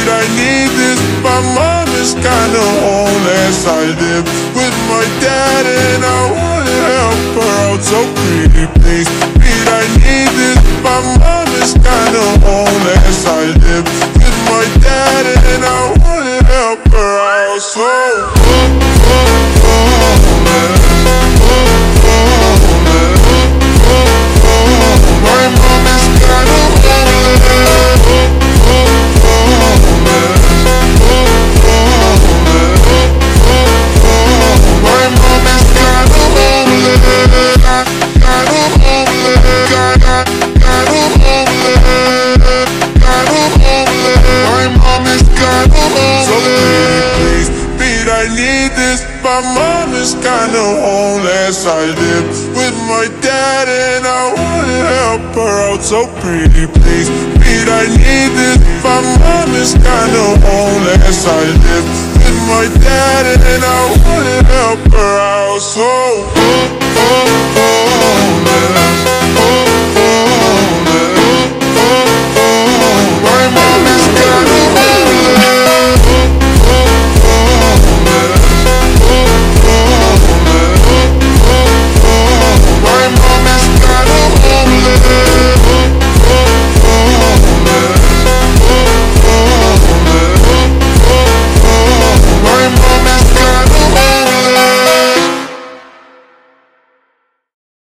I need this. My mom is kinda homeless. I live with my dad and I wanna help her out, so pretty please. I need this. My mom is kinda homeless. I live with my dad and I wanna help her out, so my mom is kinda homeless. My mom is kinda homeless. I need this. My mom is kinda homeless. I live with my dad and I wanna help her out, so pretty please. I need this. My mom is kinda homeless. I live with my dad and I wanna help her out, so